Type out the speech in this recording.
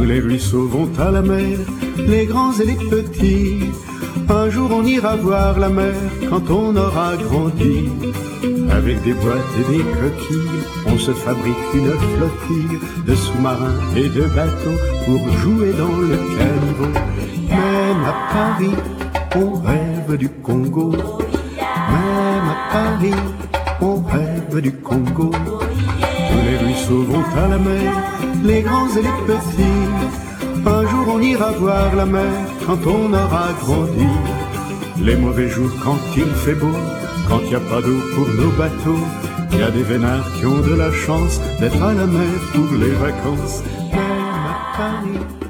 les ruisseaux vont à la mer, les grands et les petits. Un jour on ira voir la mer quand on aura grandi. Avec des boîtes et des coquilles, on se fabrique une flottille de sous-marins et de bateaux pour jouer dans le caniveau. Même à Paris, on rêve du Congo. Même à Paris, on rêve du Congo. Tous les ruisseaux vont à la mer, les grands et les petits. Un jour on ira voir la mer quand on aura grandi. Les mauvais jours quand il fait beau, quand il n'y a pas d'eau pour nos bateaux, il y a des vénards qui ont de la chance d'être à la mer pour les vacances. Même à Paris,